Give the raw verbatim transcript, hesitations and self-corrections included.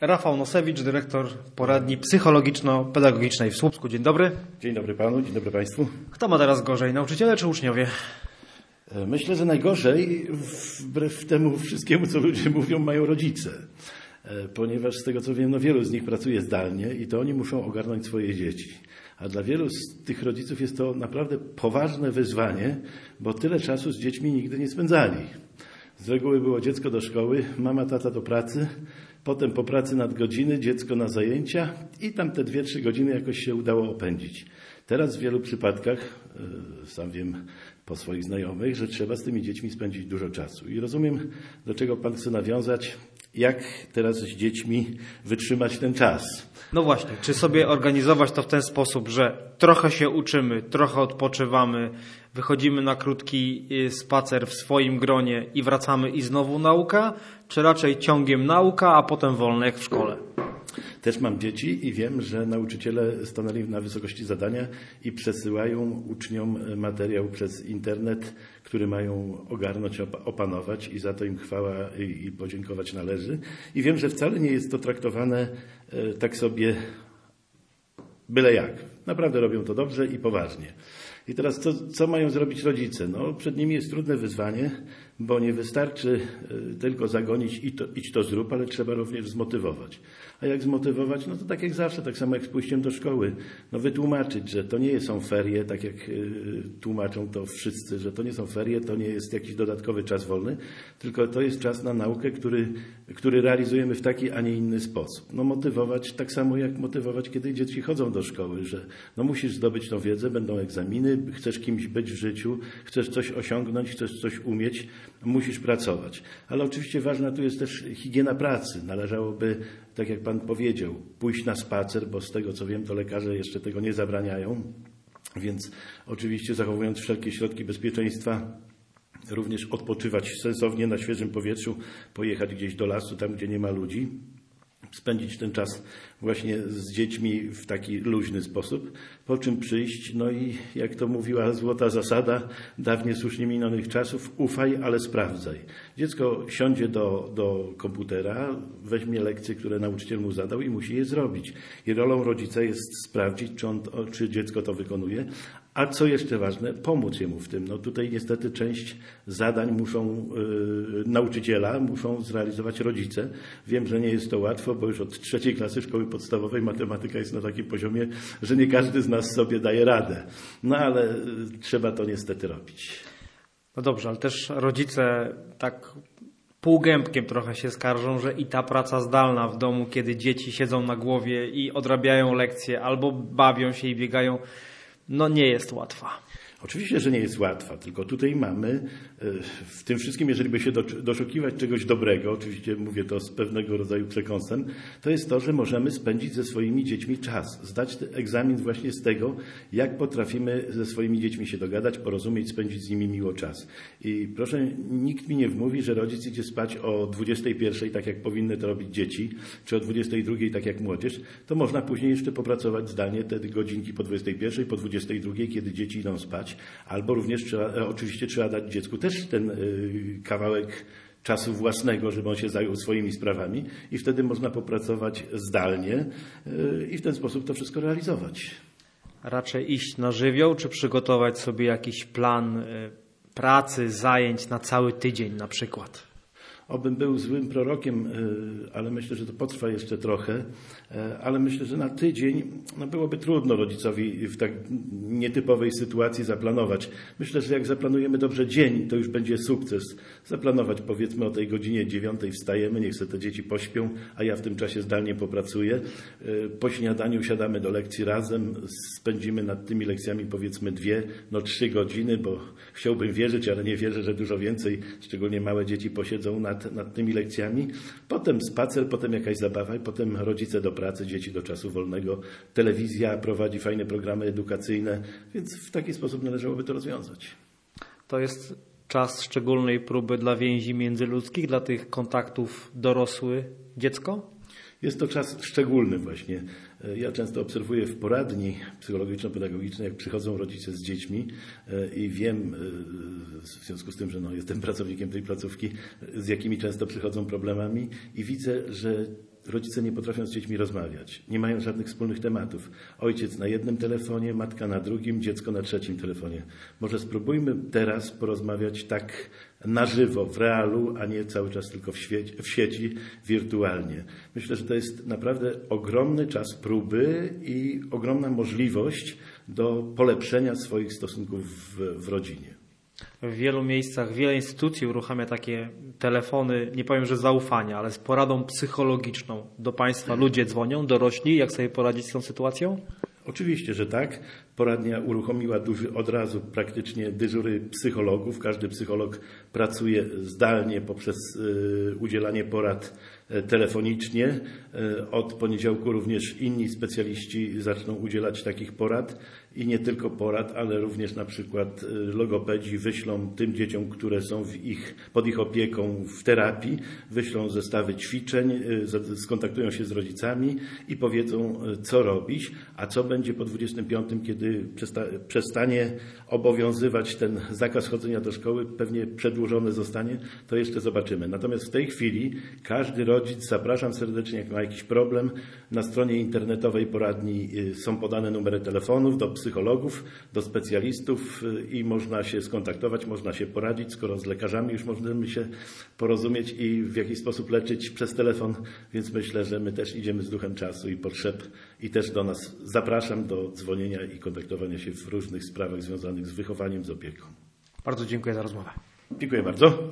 Rafał Nosewicz, dyrektor poradni psychologiczno-pedagogicznej w Słupsku. Dzień dobry. Dzień dobry panu, dzień dobry państwu. Kto ma teraz gorzej, nauczyciele czy uczniowie? Myślę, że najgorzej, wbrew temu wszystkiemu, co ludzie mówią, mają rodzice. Ponieważ z tego co wiem, no wielu z nich pracuje zdalnie i to oni muszą ogarnąć swoje dzieci. A dla wielu z tych rodziców jest to naprawdę poważne wyzwanie, bo tyle czasu z dziećmi nigdy nie spędzali. Z reguły było dziecko do szkoły, mama, tata do pracy, potem po pracy nadgodziny, dziecko na zajęcia i tam te dwie, trzy godziny jakoś się udało opędzić. Teraz w wielu przypadkach, sam wiem po swoich znajomych, że trzeba z tymi dziećmi spędzić dużo czasu. I rozumiem, do czego pan chce nawiązać, jak teraz z dziećmi wytrzymać ten czas. No właśnie, czy sobie organizować to w ten sposób, że trochę się uczymy, trochę odpoczywamy, wychodzimy na krótki spacer w swoim gronie i wracamy i znowu nauka, czy raczej ciągiem nauka, a potem wolne jak w szkole? Też mam dzieci i wiem, że nauczyciele stanęli na wysokości zadania i przesyłają uczniom materiał przez internet, który mają ogarnąć, opanować i za to im chwała i, i podziękować należy. I wiem, że wcale nie jest to traktowane e, tak sobie byle jak. Naprawdę robią to dobrze i poważnie. I teraz co, co mają zrobić rodzice? No, przed nimi jest trudne wyzwanie, bo nie wystarczy tylko zagonić i to, idź to zrób, ale trzeba również zmotywować. A jak zmotywować? No to tak jak zawsze, tak samo jak z pójściem do szkoły. No wytłumaczyć, że to nie są ferie, tak jak tłumaczą to wszyscy, że to nie są ferie, to nie jest jakiś dodatkowy czas wolny, tylko to jest czas na naukę, który, który realizujemy w taki, a nie inny sposób. No motywować tak samo jak motywować, kiedy dzieci chodzą do szkoły, że no musisz zdobyć tą wiedzę, będą egzaminy, chcesz kimś być w życiu, chcesz coś osiągnąć, chcesz coś umieć, musisz pracować. Ale oczywiście ważna tu jest też higiena pracy. Należałoby, tak jak pan powiedział, pójść na spacer, bo z tego co wiem, to lekarze jeszcze tego nie zabraniają. Więc oczywiście zachowując wszelkie środki bezpieczeństwa, również odpoczywać sensownie na świeżym powietrzu, pojechać gdzieś do lasu, tam gdzie nie ma ludzi. Spędzić ten czas właśnie z dziećmi w taki luźny sposób, po czym przyjść, no i jak to mówiła złota zasada dawniej słusznie minionych czasów, ufaj, ale sprawdzaj. Dziecko siądzie do, do komputera, weźmie lekcje, które nauczyciel mu zadał i musi je zrobić. I rolą rodzica jest sprawdzić, czy, on, czy dziecko to wykonuje, a co jeszcze ważne, pomóc jemu w tym. No tutaj niestety część zadań muszą yy, nauczyciela, muszą zrealizować rodzice. Wiem, że nie jest to łatwo, bo już od trzeciej klasy szkoły podstawowej matematyka jest na takim poziomie, że nie każdy z nas sobie daje radę. No ale yy, trzeba to niestety robić. No dobrze, ale też rodzice tak półgębkiem trochę się skarżą, że i ta praca zdalna w domu, kiedy dzieci siedzą na głowie i odrabiają lekcje albo bawią się i biegają, no nie jest łatwa. Oczywiście, że nie jest łatwa, tylko tutaj mamy w tym wszystkim, jeżeli by się doszukiwać czegoś dobrego, oczywiście mówię to z pewnego rodzaju przekąsem, to jest to, że możemy spędzić ze swoimi dziećmi czas, zdać egzamin właśnie z tego, jak potrafimy ze swoimi dziećmi się dogadać, porozumieć, spędzić z nimi miło czas. I proszę, nikt mi nie wmówi, że rodzic idzie spać o dwudziestej pierwszej, tak jak powinny to robić dzieci, czy o dwudziestej drugiej, tak jak młodzież, to można później jeszcze popracować zdalnie te godzinki po dwudziestej pierwszej, po dwudziestej drugiej, kiedy dzieci idą spać. Albo również trzeba, oczywiście trzeba dać dziecku też ten y, kawałek czasu własnego, żeby on się zajął swoimi sprawami i wtedy można popracować zdalnie y, i w ten sposób to wszystko realizować. Raczej iść na żywioł, czy przygotować sobie jakiś plan y, pracy, zajęć na cały tydzień na przykład? Obym był złym prorokiem, ale myślę, że to potrwa jeszcze trochę, ale myślę, że na tydzień no byłoby trudno rodzicowi w tak nietypowej sytuacji zaplanować. Myślę, że jak zaplanujemy dobrze dzień, to już będzie sukces. Zaplanować powiedzmy o tej godzinie dziewiątej wstajemy, niech sobie te dzieci pośpią, a ja w tym czasie zdalnie popracuję. Po śniadaniu siadamy do lekcji razem, spędzimy nad tymi lekcjami powiedzmy dwie, no trzy godziny, bo chciałbym wierzyć, ale nie wierzę, że dużo więcej, szczególnie małe dzieci posiedzą nad nad tymi lekcjami, potem spacer, potem jakaś zabawa i potem rodzice do pracy, dzieci do czasu wolnego, telewizja prowadzi fajne programy edukacyjne, więc w taki sposób należałoby to rozwiązać. To jest czas szczególnej próby dla więzi międzyludzkich, dla tych kontaktów dorosły-dziecko? Jest to czas szczególny właśnie. Ja często obserwuję w poradni psychologiczno-pedagogicznej, jak przychodzą rodzice z dziećmi i wiem, w związku z tym, że no, jestem pracownikiem tej placówki, z jakimi często przychodzą problemami i widzę, że rodzice nie potrafią z dziećmi rozmawiać, nie mają żadnych wspólnych tematów. Ojciec na jednym telefonie, matka na drugim, dziecko na trzecim telefonie. Może spróbujmy teraz porozmawiać tak na żywo, w realu, a nie cały czas tylko w, świeci, w sieci, wirtualnie. Myślę, że to jest naprawdę ogromny czas próby i ogromna możliwość do polepszenia swoich stosunków w, w rodzinie. W wielu miejscach, wiele instytucji uruchamia takie telefony, nie powiem, że zaufania, ale z poradą psychologiczną. Do Państwa ludzie dzwonią, dorośli, jak sobie poradzić z tą sytuacją? Oczywiście, że tak. Poradnia uruchomiła duży, od razu praktycznie dyżury psychologów. Każdy psycholog pracuje zdalnie poprzez y, udzielanie porad y, telefonicznie. Y, od poniedziałku również inni specjaliści zaczną udzielać takich porad i nie tylko porad, ale również na przykład y, logopedzi wyślą tym dzieciom, które są w ich, pod ich opieką w terapii, wyślą zestawy ćwiczeń, y, skontaktują się z rodzicami i powiedzą, y, co robić, a co będzie po dwudziestym piątym, kiedy przestanie obowiązywać ten zakaz chodzenia do szkoły, pewnie przedłużony zostanie, to jeszcze zobaczymy. Natomiast w tej chwili każdy rodzic, zapraszam serdecznie, jak ma jakiś problem, na stronie internetowej poradni są podane numery telefonów do psychologów, do specjalistów i można się skontaktować, można się poradzić, skoro z lekarzami już możemy się porozumieć i w jakiś sposób leczyć przez telefon, więc myślę, że my też idziemy z duchem czasu i potrzeb i też do nas zapraszam do dzwonienia i kontaktowania się w różnych sprawach związanych z wychowaniem, z opieką. Bardzo dziękuję za rozmowę. Dziękuję bardzo.